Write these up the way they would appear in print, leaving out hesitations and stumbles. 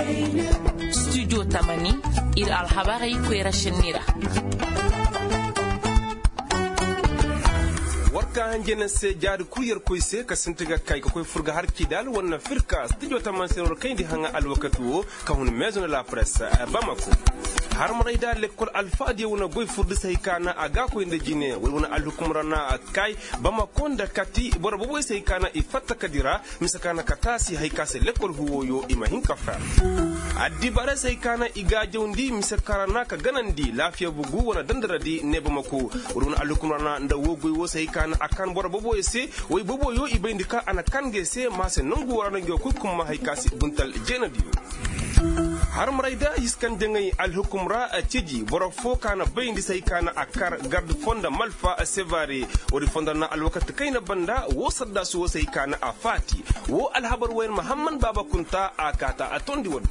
studio tamani ir alhabari kwera shenira warka hanjena se jaadu kuryer koyse ka sintiga kay ko koy furga har kidal wonna firka studio taman senor kayndi hanga alwakatu ka hun maison de la presse Bamako har marayda lekol alfadi wona goy furdi say kana aga ko inde jine wona alhukumrana kay Bamako nda kati bor boboy say kana ifatta kadira misakana katasi haykase lekol huwoyo imahin kafra addi bara say kana iga jawndi misakarana ka ganandi lafiya bugu wona dandaradi ne Bamako wona alhukumrana nda wogoy wo say kana akan bor bobo ese way bobo yo ibendika ana kange se mase nangu warana ngi ko kuma haykasi buntal jenadiyo har marayda iskan dengay alhukumra ciji boro fo kana bayndi say kana akar garde fonda malfa sevare wori fonda na alwakat kayna banda wo sadda so say kana afati wo alhabar wayn muhammad baba kunta akata atondi woddu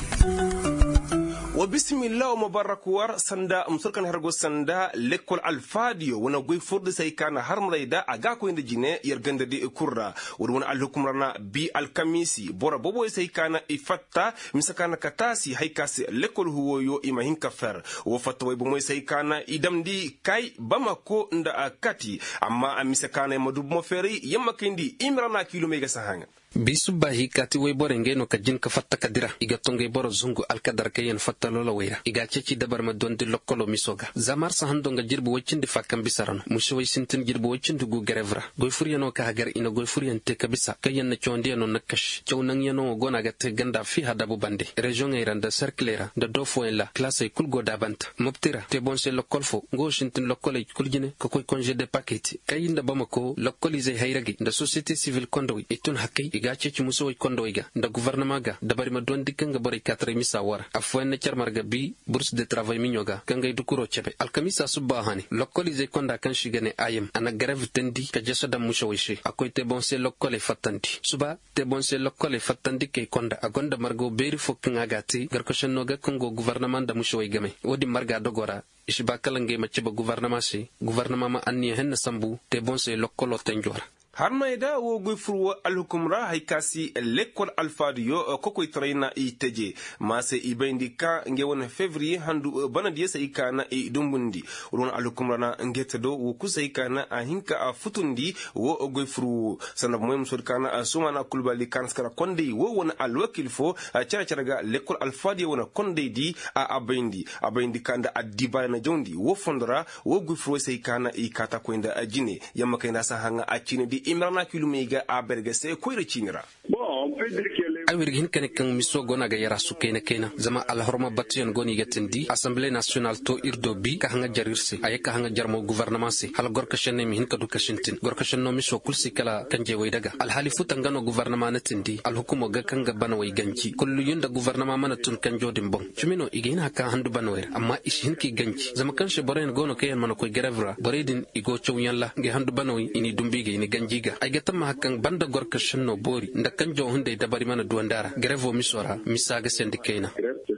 وبسم الله ومبارك ور سندا مسركن هرغو سندا لكل الفاديو ونا غوي فورد ساي كان هرمريدا اغاكو اند جيني يرغنددي كورا ودون الحكم رنا بي الكميسي بورا بوبو ساي كان افتا مسكان كتاسي هيكاسي لكل هو يو ايماهين كفر وفتوي بموي ساي كان ادمدي كاي باماكو ندا كاتي اما مسكان مدوب مفري يمكندي امرنا كيلو ميغا سهانغ bisuba hikati we borenge no kajin ka fatta kadira iga tonge boro zungu alkadar kayen fatta lola weira iga ceci dabar ma dondi lokkolo misoga zamar sa hando nga jirbu wacindi fakam bisarano musho way sintin jirbu wacindi gu grevra goy furiyano ka hagar ina goy furiyante kabisa kayen na chonde no nakash chawnan yano gona ga te ganda fi hadabu bande region iranda cerclera da dofo en la classe kulgo dabanta mobtira te bonse lokkolfo go sintin lokkole kuljine ko koy congé de paquet kayinda bamako lokkolize hayragi da société civile kondowi etun hakay gace ci muso kondo iga da gouvernement ga da bari ma don dikanga bari 4 misa wara afwan na charmarga bi bourse de travail minyoga kangay dukuro chebe alkamisa subahani lokolize konda kan shigane ayem ana grève tendi ka jessa da muso wishi akoy te bonse lokole fatandi suba te bonse lokole fatandi ke konda agonda margo beri fokkinga gati garko shenno ga kongo gouvernement da muso igame wodi marga dogora ishiba kalange ma cheba gouvernement ma anni hen sambu te bonse lokolo tenjora har mayda wo goy furwa alhukumra haykasi lekol alfadiyo kokoy traina iteje mase ibendika nge wona février handu banadiye sa ikana dumbundi ron alhukumra na ngetedo wo kusa ikana ahinka futundi wo goy furu sanab moy musor kana sumana kulbali kanskara konde wo wona alwakil fo charga lekol alfadiyo wona konde di abendi kanda adiba na jondi wo fondra wo goy furu sa ikana ikata koinda ajine yamma kayna sa hanga achine di imrana kilomega abergese koyre chinira bon on peut dire que awirgin kane kan miso gona ga yara su kena zama alhorma batiyan goni gatendi assemblée nationale to irdo bi ka hanga jarirse ayaka hanga jarmo gouvernement se hal gorka shenne mi hinka du kashintin gorka shenno miso kulsi kala kanje way daga al halifu tangano gouvernement na tindi al hukumo ga kanga bana way ganci kullu yunda gouvernement mana tun kanjo dimbon chumino igina ka handu banwer amma ishi hinki ganci zama kan she boren gono kayen mana koy grevra boredin igo chowyalla ge handu banoy ini dumbige ini ganjiga ay gatam hakkan banda gorka shenno bori nda kanjo hunde dabari mana duandara grevo misora misaga sendikena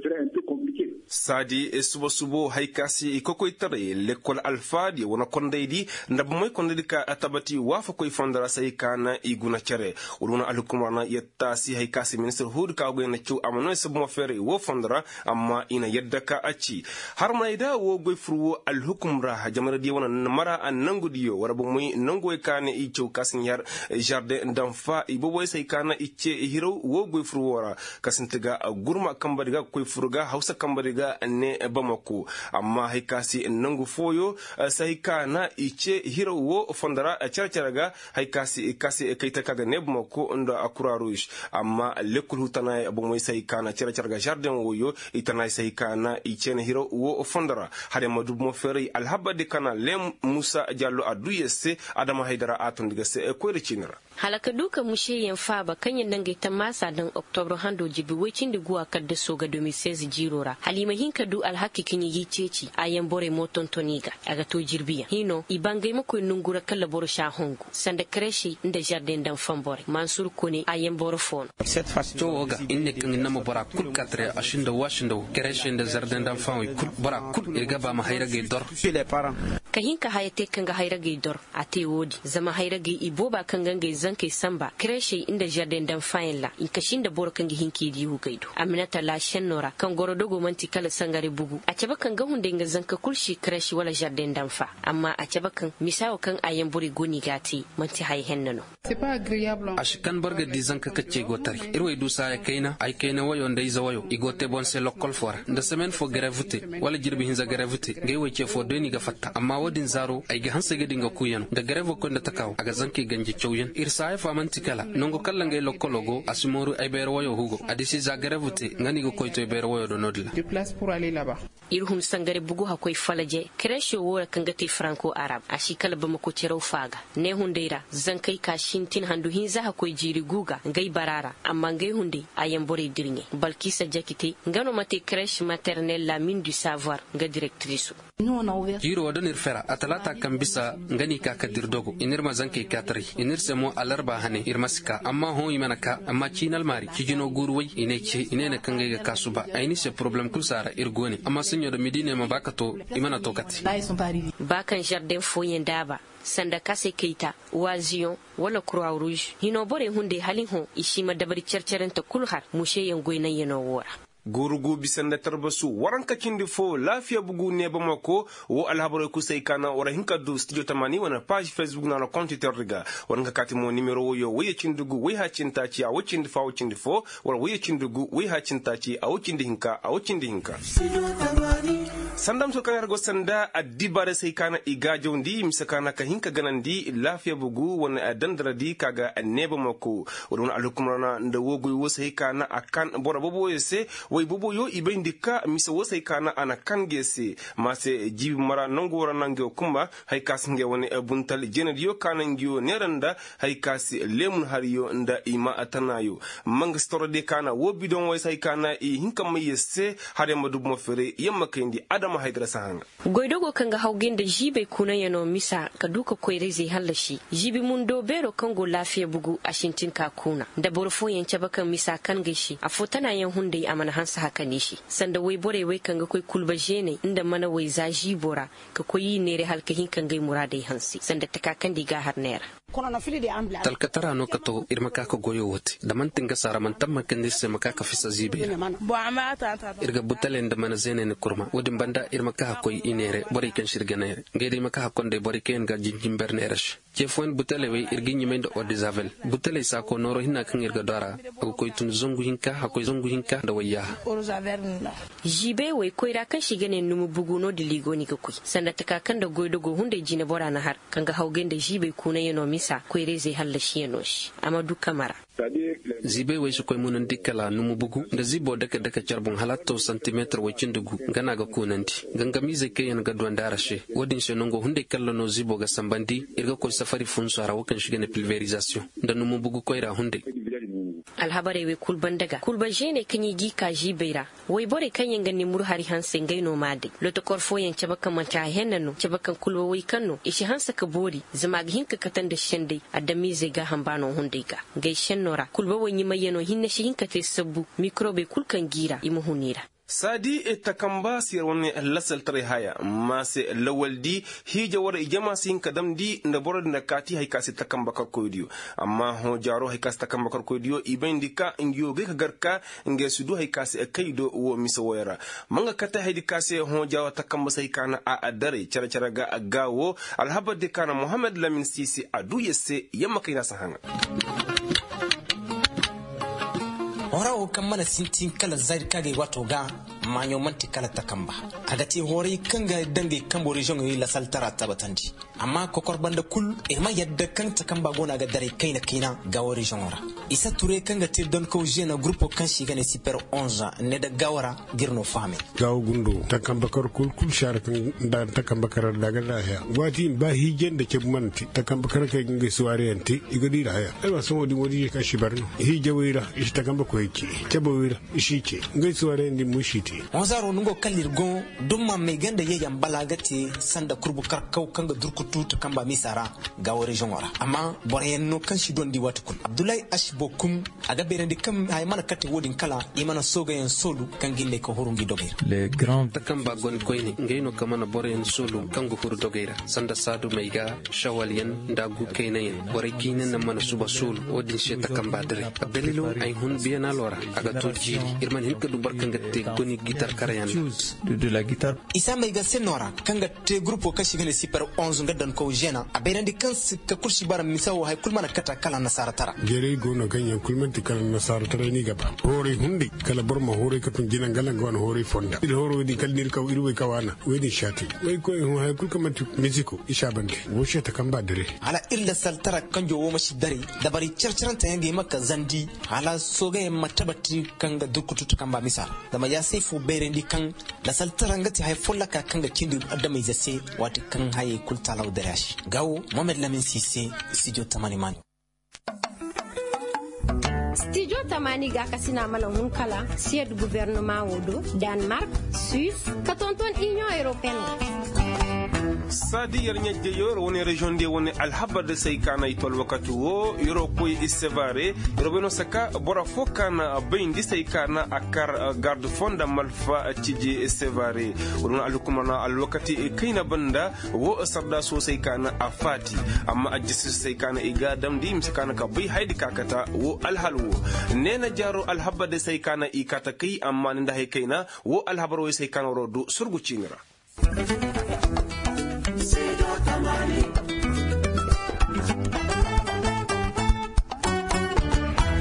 sadi subo haykasi ikokoy tare lekol alfadi wona kondeydi ndab moy kondedi ka atabati wafa koy fondara saykana iguna cere wona alhukumana yettasi haykasi ministre hud ka go na ciu amano sabo fere wo fondara amma ina yedda ka aci har mayda wo goy furu alhukumra jamaradi wona mara an nangudiyo wara bo moy nangoy kane i ciu kasin yar jardin d'enfant iboboy saykana icce hiro wo goy furu wara kasintiga gurma kambadiga koy furuga hausa kambadiga ne Bamako amma haykasi nangu foyo saykana ice hiro wo fondara charcharaga haykasi kaita kaga ne Bamako ndo akura rouge amma lekul hutana abomoy saykana charcharaga jardin woyo itana saykana ice ne hiro wo fondara hade madu mo fere alhabade kana lem Musa Diallo aduyese Adama Haidara atondiga se koyre chinara halaka duka mushe yen faba kanyen dangai ta masa dan October hando jibi wacin da guwa kadda soga 2016 jirora halima mahinka du alhaki kinyi yiceci ayan bore moton toniga aga to jirbiya hino ibangai mako nungura kala boro sha hongu sanda kreshi inda jardin dan fambore mansur kone ayan boro fon to ga inne kan nama bora kul katre ashinda washinda kreshi inda jardin dan fawi kul bora kul irga ba ma hayra ge dor kahinka hayate kanga hayra ge dor ate wodi zama hayra ge iboba kanga ge zanke samba kreshi inda jardin dan fayla in kashinda boro kanga hinki di hugaido aminata la shennora kan goro dogo manti kala sangare bugu a caba kan ga hunde nga zanka kulshi kreshi wala jardin dan fa amma a caba kan misawo kan ayan buri goni gati manti hay hennano ashikan barga di zanka kacce gotari irwai dusa ya kaina ay kaina wayo ndai za wayo igote bonse lokol fora nda semen fo gravity wala jirbi hinza gravity ngai wace fo doni ga fatta amma wadin zaro ay ga hansa ga dinga kuyan da gravo ko nda takaw aga zanki ganje chowyen irsa ay fa manti kala nongo kala ngai lokologo asimoru ay ber wayo hugo adisi za gravity ngani go koyto ber wayo do nodla de place pour aller là-bas irhum sangare bugu hakoy falaje kreshi wora kangati franco arab ashi kala bama ko tero faga ne hundeira zankai ka shintin handu hinza hakoy jiri guga ngai barara amma ngai hunde ayan bore dirnye balkisa jakite ngano mate kreshi maternelle la mine du savoir nga directrice jiro wadanir fera atalata kan bisa ngani ka kadir dogo inir mazanke katri inir semo alarba hane irmasika amma ho imanaka amma chinal mari kijino gurwai ineke inene kangay ga kasuba aini se problem kul sara irgoni amma sunyo da midine ma bakato imana tokati bakan jardin foyen daba sanda kase keita wazion wala croix rouge hino bore hunde halin ho ishima dabari cercerenta kulhar mushe yangoy na yeno wora gurugu bisanda tarbasu waranka kindi fo lafiya bugu ne bamako wo alhabaro ku sai kana wara hinka du studio tamani wana page facebook na compte terga waranka katimo numero wo yo waye cindugu way ha cintaci a wacin fa wacin fo wara waye cindugu way ha cintaci a wacin hinka a wacin hinka sandam so kanar go sanda adibare sai kana igajo ndi misakana ka hinka ganandi lafiya bugu wana dandradi kaga ne bamako wadon alukumrana nda wogo wo sai kana akan bora bobo yese way bobo yo ibendika misa wasai kana ana kangese mase jibi mara nongora nangyo kumba hay kasinge woni buntal jenediyo kana ngyo neranda hay kasi lemun hariyo nda ima atanayo manga storode kana wo bidon wasai kana hinka mayese hare madu mo fere yamma kendi adama haydra sahanga goidogo kanga hawgende jibe kuna yano misa kaduka koyreze halashi jibi mundo bero kango lafiya bugu ashintin ka kuna da borfo yance bakan misa kan gashi afotana yan hunde amana hansa haka ne shi sanda wai bore wai kanga koi kulba jene inda mana wai zaji bora ka koyi nere halkahin kangai muradai hansi sanda takakan diga har nera talkatara no kato irmaka ko goyo wote da man tinga sara man tamma kende se maka ka fisa zibe irga butalen da man zene ne kurma wodin banda irmaka ko inere bori kan shirganere ngede maka konde bori ken ga jinjim berneresh jefon butale we irgi nyimendo odizavel butale sa ko noro hinna kan irga dara ko tun zongu hinka ko zongu hinka da wayya jibe we ko ira kan shigane numu buguno diligo ni ko sanda takakan da goido go hunde jine bora na har kanga haugen da jibe kuna yano misa ko ireze hallashi yanoshi amadu kamara zibe wai shi koy munan dikala numu bugu da zibo daka charbon halatto centimeter wacin dugu gana ga kunanti gangami zai kai yan gadwan darashe wadin she nongo hunde kallo no zibo ga sambandi irga ko safari funso ara wakan shiga ne pulverisation da numu bugu ko ira hunde alhabare we kulban daga kulban jene kanyi gika jibeira wai bore kan yanga ni mur hari hansen gaino made loto korfo yan cabakan manta hennano cabakan kulwa wai kanno ishi hansa ka bori zama ga hinka katan da shende adami zai ga hambano hunde ga gaishen nora kulba wani mayano hinna shi hinka te sabbu mikrobe kulkan gira imu hunira sadi takamba sir woni lasal tare haya mase lawaldi hija wara ijama sin kadam di nda borod na kati hay kasi takamba kar koydiyo amma ho jaro hay kasi takamba kar koydiyo ibendika ngiyo ge garka nge sudu hay kasi kaydo wo misa wayra manga kata hay kasi ho jawa takamba sai kana a adare cara ga agawo alhabade kana muhammad lamin sisi adu yesse yamma kayna sahanga ora o kamana sintin kala zair kage wato ga manyo manti kala takamba agati hori kanga dange kambo region yi la saltara tabatandi amma kokor banda kul e ma yadda kan takamba gona ga dare kaina ga wori region ora isa ture kanga te don ko jena groupe kan shiga ne super 11 ne da gawara girno fame gaw gundo takamba kor kul shar kan da takamba kar daga da ya wati ba hijen da ke manti takamba kar ka ngi suware anti igadi da ya ai ba so wodi ka shi barno hije wira ishi takamba ko koyke tabawira ishike ngai suware ndi mushite onzaro nungo kalirgo dumma mai ganda ye yambala gati sanda kurbu karkau kanga durkutu to kamba misara gawo region wara amma borenno kan shi dondi watukun abdullahi ashbokum aga berende kam hay mana kati wodin kala imana soga en solu kangille ko horungi dogera le grand takamba gon koyni ngeyno kamana boren solu kango huru dogera sanda sadu maiga shawaliyan ndagu kaynayen bore kinen namana suba solu odin she takamba dere abdalilu ay hun biena lora aga turji irman hin kadu barkanga te goni guitar karayan de la guitare isa maiga senora kanga te grupo kashi gele super 11 ngadan ko jena aberende kan ka kurshi bara misawo hay kulmana kata kala nasara tara gere gono ganya kulmanti kala nasara tara ni gaba hore hundi kala borma hore ka tun jinan galan gwan hore fonda il horo di kalnir ka irwe kawana wedi shati way ko hay kulkamati musico ishabande wo sheta kamba dare ala illa saltara kanjo wo mashi dare da bari charcharanta yange maka zandi ala soga matabati kanga dukutu kamba misal da ma ya sai fu berendi kan da saltara ngati hay follaka kanga kindi adama izase wati kan hay kultala udarash gawo Mohamed Lamine Cissé studio Tamani Mani studio Tamani ga kasina malon kala siège gouvernement wodo Danemark Suisse katonton Union européenne sadi yarnya jeyor woni region de woni alhaba de saykana itol wakati wo europe isevare robeno saka bora fokana bayndi saykana akar garde fonda malfa tiji sevare woni alukumana alwakati kayna banda wo sarda so saykana afati amma ajis saykana igadam dim sakana ka bay haydi kakata wo alhalwo nena jaro alhaba de saykana ikata kai amma nda hay kayna wo alhabaro saykana rodu surgu cingra Tamani